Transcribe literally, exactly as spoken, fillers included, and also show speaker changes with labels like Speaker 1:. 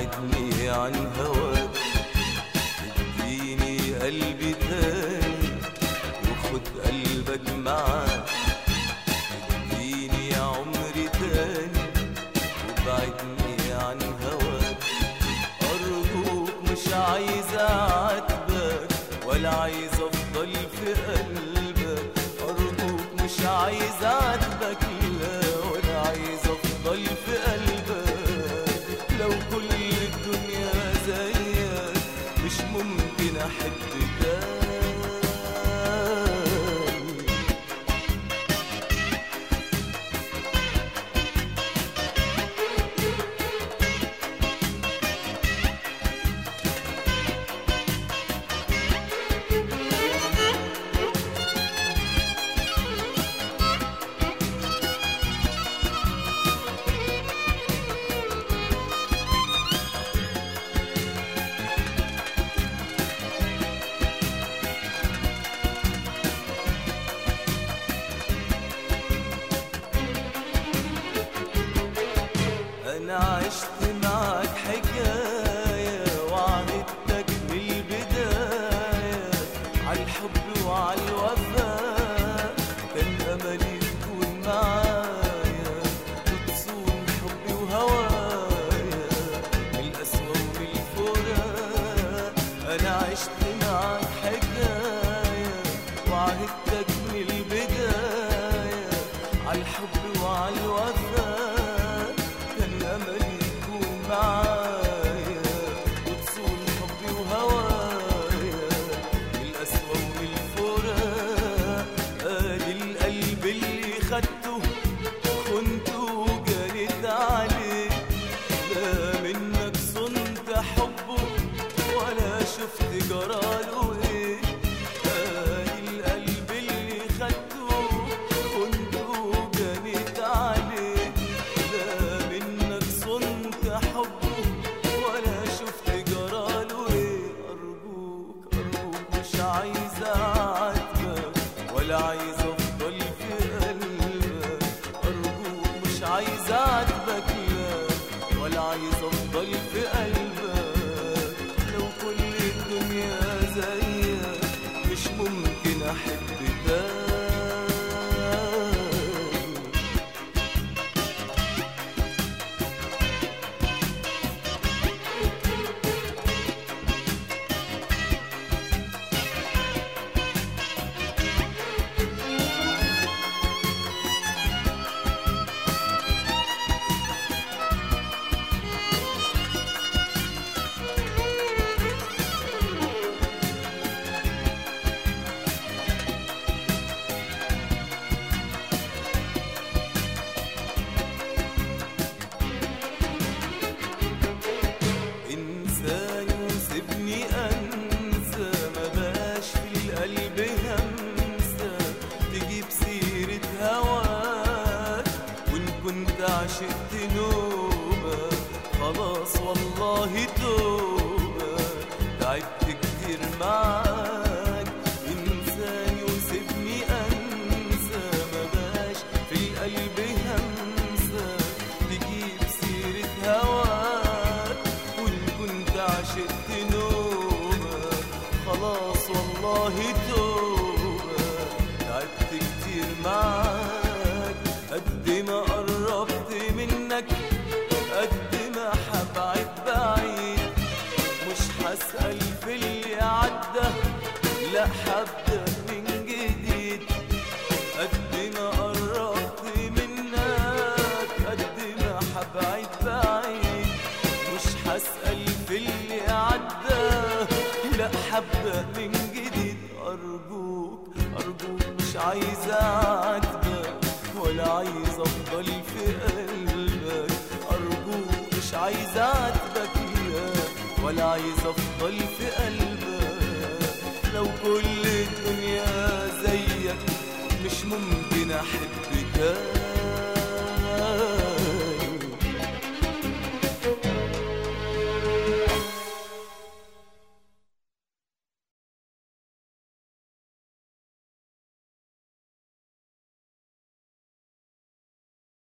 Speaker 1: وابعدني عن هواك. اديني قلبي تاني وخد قلبك معاك. اديني عمري تاني وابعدني عن هواك. أرجوك مش عايز أعاتبك ولا عايز أفضل في قلبك. أرجوك مش عايز أعاتبك لا ولا عايز أفضل في قلبك. لو كل الدنيا زيك مش ممكن أحب تاني. أنا عشت معاك حكاية وعدتك من البداية عالحب وعالوفاء. كان أملي تكون معايا وتصون حبي وهوايا من القسوة ومن الفراق. أنا عشت معاك حكاية وعدتك من البداية عالحب وعالوفاء. أملي تكون معايا وتصون حبي وهوايا من القسوة ومن الفراق. قال القلب اللي خدته خنته وجريت عليه. لا منك صنت حبه ولا شفت جراله ايه. قال القلب اللي خدته خنته وجريت عليه. حبه ولا شفت جراله ايه. أرجوك أرجوك مش عايز أعاتبك ولا عايز أفضل في قلبك. أرجوك مش عايز أعاتبك لا ولا عايز أفضل في قلبك. لو كل الدنيا زيك مش ممكن أحب تاني. سيبني أنسى ما باش في القلب همسة تجيب سيرة هواك. وإن كنت عشقت نوبة خلاص والله توبة. تعبت كتير معاك انساني وسيبني أنسى ما باش في القلب همسة تجيب سيرة هواك. وإن كنت عشقت نوبة خلاص والله توبة. تعبت كتير معاك قد ما قربت منك قد ما حبعد بعيد. مش هسأل في اللي عدى لا هبدأ من جديد. قد ما قربت منك قد ما حبعد بعيد. مش هسأل في اللي عدى لا هبدأ من جديد. أرجوك أرجوك مش عايز أعاتبك ولا عايز أفضل في قلبك. أرجوك مش عايز أعاتبك ولا عايز أفضل في قلبك. لو كل الدنيا زيك مش ممكن أحب تاني.